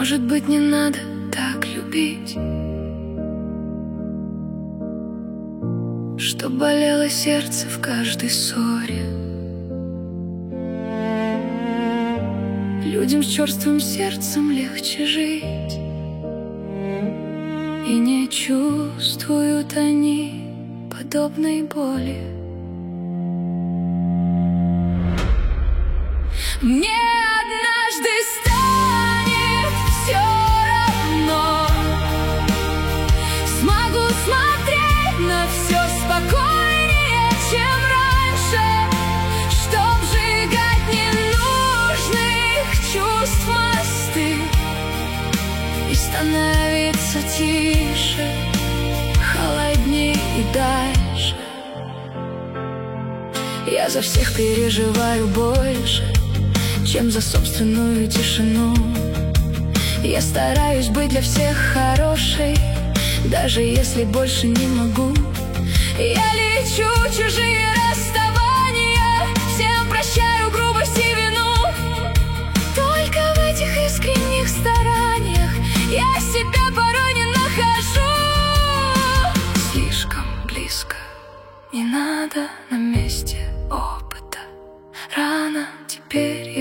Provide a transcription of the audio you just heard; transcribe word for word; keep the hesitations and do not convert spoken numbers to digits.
Может быть, не надо так любить, что болело сердце в каждой ссоре. Людям с черствым сердцем легче жить, и не чувствуют они подобной боли. Мне однажды станет все равно, смогу смотреть на все спокойнее, чем раньше, чтоб сжигать ненужных чувств мосты и становиться тише, холодней и дальше. Я за всех переживаю больше, чем за собственную тишину. Я стараюсь быть для всех хорошей, даже если больше не могу. Я лечу чужие расставания, всем прощаю грубость и вину. Только в этих искренних стараниях я себя порой не нахожу. Слишком близко, не надо на месте опыта. Рано теперь